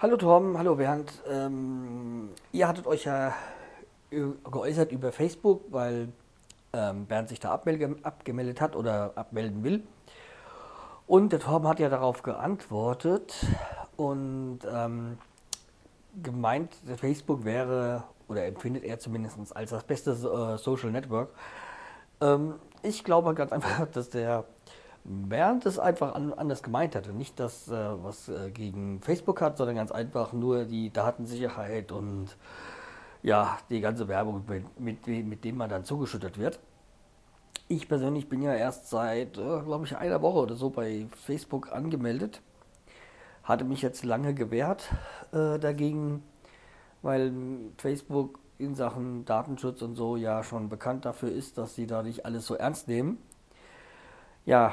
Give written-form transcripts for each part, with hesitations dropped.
Hallo Tom, hallo Bernd. Ihr hattet euch ja geäußert über Facebook, weil Bernd sich da abgemeldet hat oder abmelden will. Und der Tom hat ja darauf geantwortet und gemeint, der Facebook wäre oder empfindet er zumindest als das beste Social Network. Ich glaube ganz einfach, dass der Bernd es einfach anders gemeint hatte. Nicht das, was gegen Facebook hat, sondern ganz einfach nur die Datensicherheit und ja, die ganze Werbung, mit dem man dann zugeschüttet wird. Ich persönlich bin ja erst seit, glaube ich, einer Woche oder so bei Facebook angemeldet. Hatte mich jetzt lange gewehrt dagegen, weil Facebook in Sachen Datenschutz und so ja schon bekannt dafür ist, dass sie da nicht alles so ernst nehmen. Ja,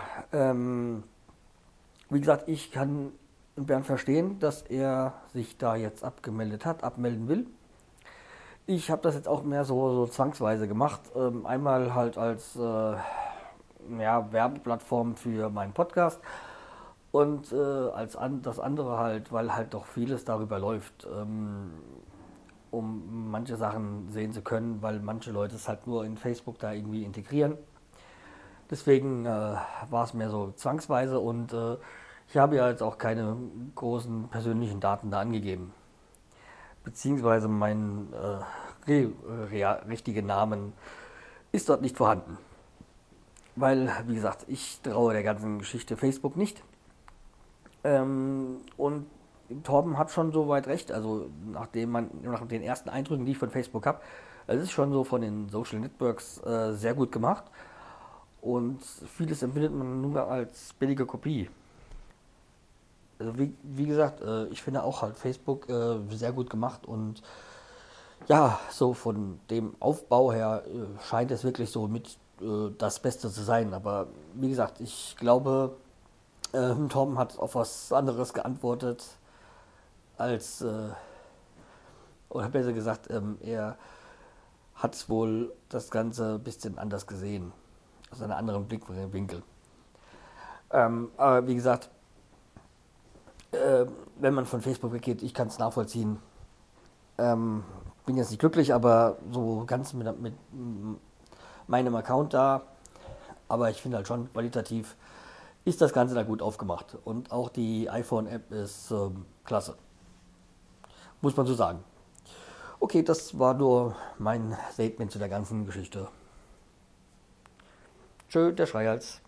wie gesagt, ich kann Bernd verstehen, dass er sich da jetzt abgemeldet hat, abmelden will. Ich habe das jetzt auch mehr so zwangsweise gemacht. Einmal halt als ja, Werbeplattform für meinen Podcast und das andere halt, weil halt doch vieles darüber läuft, um manche Sachen sehen zu können, weil manche Leute es halt nur in Facebook da irgendwie integrieren. Deswegen war es mehr so zwangsweise und ich habe ja jetzt auch keine großen persönlichen Daten da angegeben. Beziehungsweise mein richtiger Namen ist dort nicht vorhanden. Weil, wie gesagt, ich traue der ganzen Geschichte Facebook nicht. Und Torben hat schon soweit recht. Also nach den ersten Eindrücken, die ich von Facebook habe, es ist schon so von den Social Networks sehr gut gemacht. Und vieles empfindet man nur als billige Kopie. Also wie gesagt, ich finde auch halt Facebook sehr gut gemacht und ja, so von dem Aufbau her scheint es wirklich so mit das Beste zu sein. Aber wie gesagt, ich glaube, Tom hat auf was anderes geantwortet als, oder besser gesagt, er hat wohl das Ganze ein bisschen anders gesehen, aus einem anderen Blickwinkel. Aber wie gesagt, wenn man von Facebook weggeht, ich kann es nachvollziehen. Ähm, bin jetzt nicht glücklich, aber so ganz mit meinem Account da, aber ich finde halt schon qualitativ ist das Ganze da gut aufgemacht. Und auch die iPhone-App ist klasse, muss man so sagen. Okay, das war nur mein Statement zu der ganzen Geschichte. Tschö, der Schreihals.